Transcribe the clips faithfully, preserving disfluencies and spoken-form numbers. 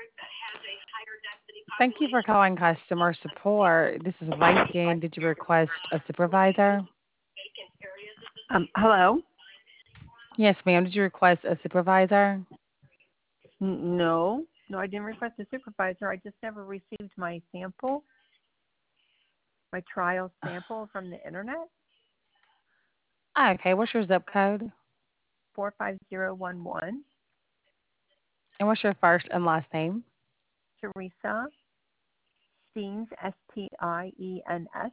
Thank you for calling customer support. This is Viking. Did you request a supervisor? Um, hello? Yes, ma'am. Did you request a supervisor? N- no, no, I didn't request a supervisor. I just never received my sample, my trial sample from the internet. Okay, what's your zip code? four five zero one one. And what's your first and last name? Teresa Steens, S T I E N S.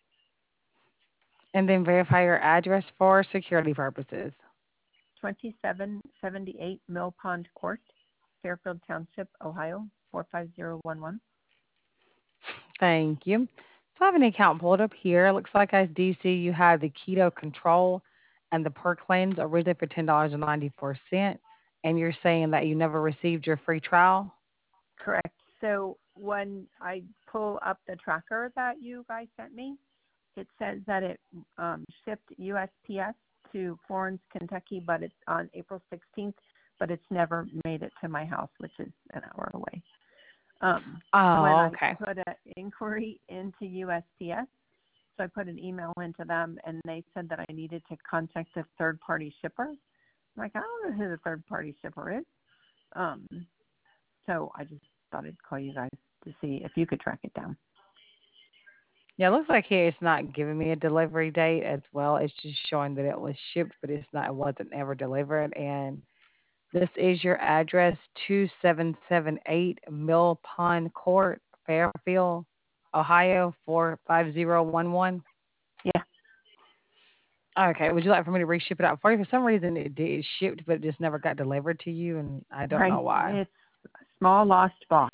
And then verify your address for security purposes. twenty-seven seventy-eight Mill Pond Court, Fairfield Township, Ohio, four five zero one one. Thank you. So I have an account pulled up here. It looks like I do see you have the keto control and the per cleanse originally for ten dollars and ninety-four cents. And you're saying that you never received your free trial? Correct. So when I pull up the tracker that you guys sent me, it says that it um, shipped U S P S to Florence, Kentucky, but it's on April sixteenth, but it's never made it to my house, which is an hour away. Um, when Oh, I okay. put an inquiry into U S P S, so I put an email into them, and they said that I needed to contact the third-party shipper. I'm like, I don't know who the third-party shipper is. Um, so I just thought I'd call you guys to see if you could track it down. Yeah, it looks like here it's not giving me a delivery date as well. It's just showing that it was shipped, but it's not. It wasn't ever delivered. And this is your address: two seven seven eight Mill Pond Court, Fairfield, Ohio four five zero one one. Yeah, Okay. Would you like for me to reship it out for you? For some reason, it did it shipped, but it just never got delivered to you, and I don't know right. why. It's a small lost box.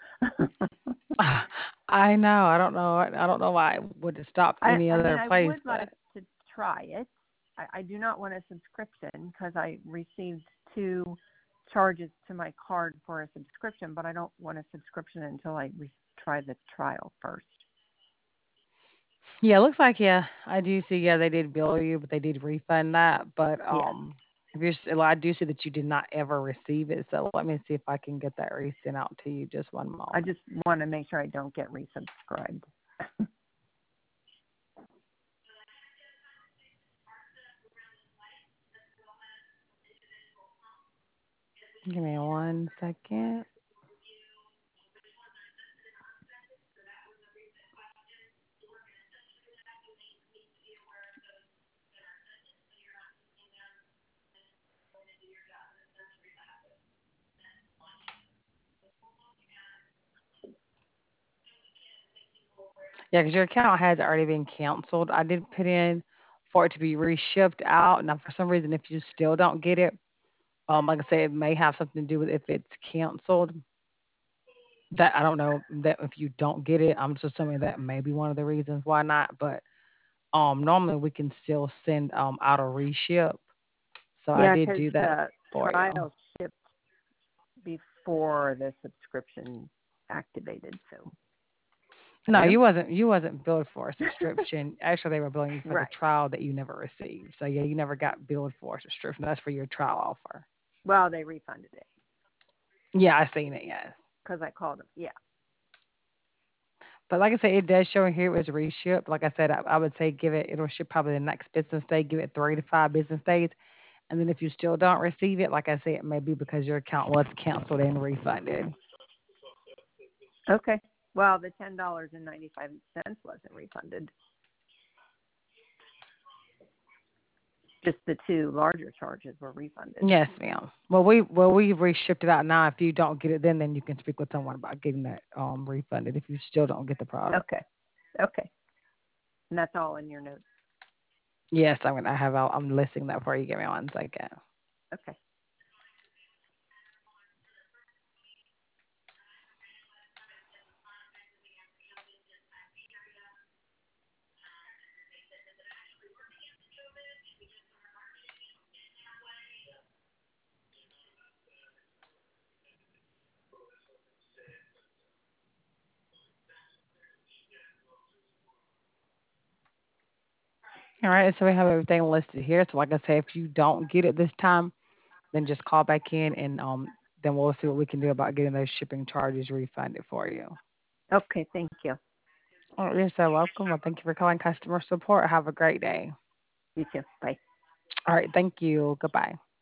I know. I don't know. I don't know why it would have stopped I, any I other mean, I place, would but like to try it. I, I do not want a subscription because I received two charges to my card for a subscription, but I don't want a subscription until I re- try the trial first. yeah, it looks like yeah, I do see. Yeah, they did bill you, but they did refund that. But Yeah, um, if you're, s- well, I do see that you did not ever receive it. So let me see if I can get that resent out to you. Just one I moment. just want to make sure I don't get resubscribed. Give me one second. Yeah, because your account has already been canceled. I did put in for it to be reshipped out. Now, for some reason, if you still don't get it, um, like I said, it may have something to do with if it's canceled. That I don't know that if you don't get it, I'm just assuming that may be one of the reasons why not. But um, normally we can still send um out a reship. So I Yeah, did because do that the for you. trial shipped before the subscription activated. So, No, hello? you wasn't you wasn't billed for a subscription. Actually, they were billing you for the Right. trial that you never received. So yeah, you never got billed for a subscription. That's for your trial offer. Well, they refunded it Yeah, I seen it. Yes, because I called them. Yeah. but like I said, it does show in here it was reshipped. Like I said, I, I would say give it. It'll ship probably the next business day. Give it three to five business days, and then if you still don't receive it, like I said, it may be because your account was canceled and refunded. Okay. Well, the ten dollars and ninety five cents wasn't refunded. Just the two larger charges were refunded. Yes, ma'am. Well, we well we reshipped it out now. If you don't get it, then then you can speak with someone about getting that um refunded. If you still don't get the product. Okay. Okay. And that's all in your notes. Yes, I'm gonna have. I'll, I'm listing that for you. Give me one second. Okay. All right, so we have everything listed here. So like I say, if you don't get it this time, then just call back in and um then we'll see what we can do about getting those shipping charges refunded for you. Okay, thank you. Oh, you're so welcome. Well, thank you for calling customer support. Have a great day. You too. Bye. All right. Thank you. Goodbye.